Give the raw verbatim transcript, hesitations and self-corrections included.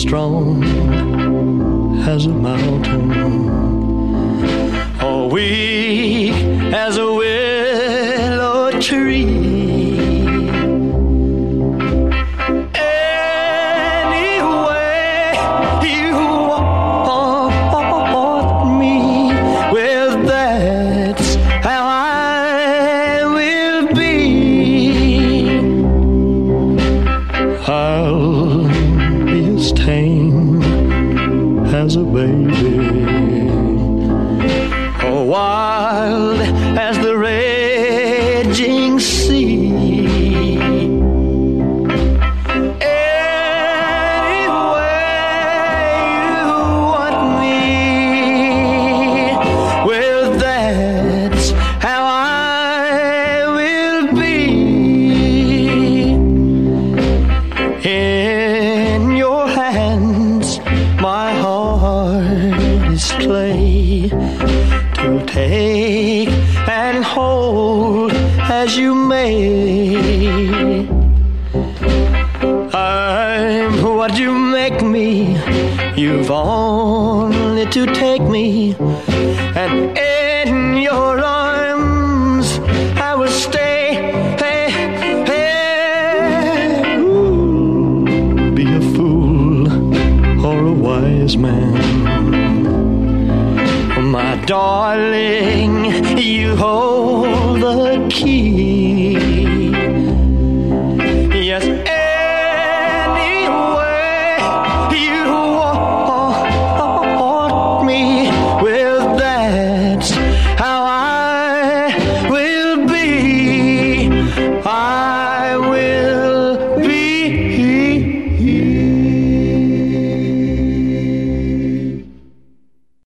strong as a mountain, or weak as a willow tree. Anyway, you want me, well, that's how I will be. I'll be as tame as a baby, or wild as the raging sea. Anyway, you want me, well, that's how I will be. In your hands my heart is clay, to take and hold as you may. I'm what you make me, you've only to take me, and in your arms I will stay. Hey, hey, ooh, be a fool or a wise man, my darling, you hold the key.